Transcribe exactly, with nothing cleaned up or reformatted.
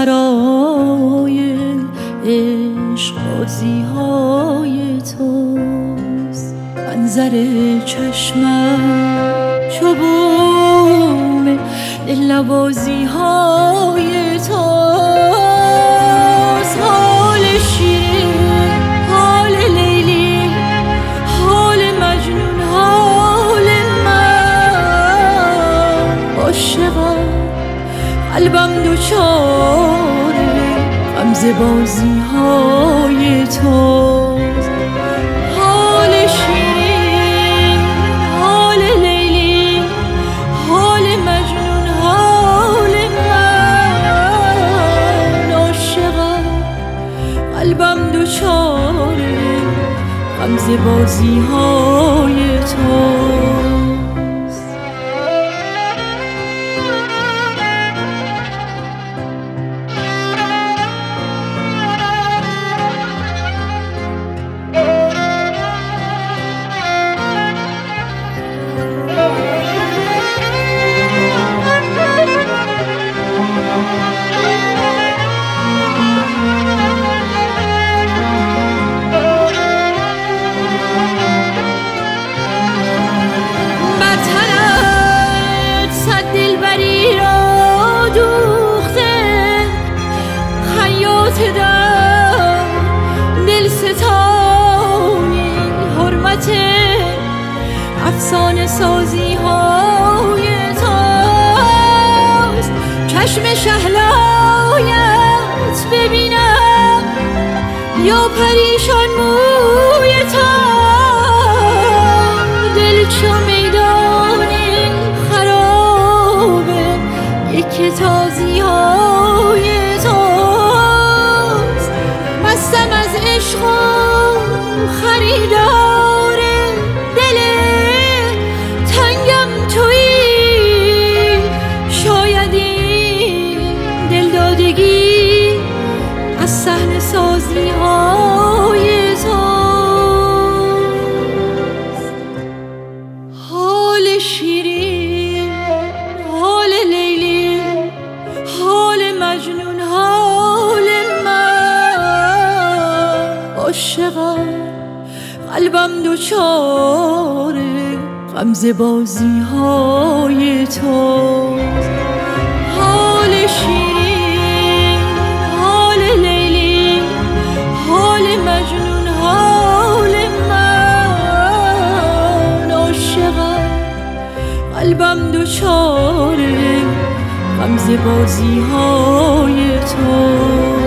سرای عشق بازی‌های توست. منظر چشمم چو بوم دل‌نوازی‌های توست. حال شیرین، حال لیلی، حال مجنون، حال من. عاشقم، قلبم دوچاره غمزه بازی‌های توست. حال شیرین، حال لیلی، حال مجنون، حال من. عاشقم، قلبم دوچاره غمزه بازی‌های توست. دل ستانی حرمت افسانه سازی های توست. چشم شهلایت ببینم یا پریشان موی تو. دل چو میدان خرابه یک تازی های مستم از عشق و خریدار دل تنگم تویی. شاید این دلدادگی از صحنه سازی های توست. حال شیرین، حال لیلی، حال مجنون، حال عاشقم، قلبم دوچاره غمزه بازی‌های توست. حال شیرین، حال لیلی، حال مجنون، حال من. عاشقم، قلبم دوچاره غمزه بازی‌های توست.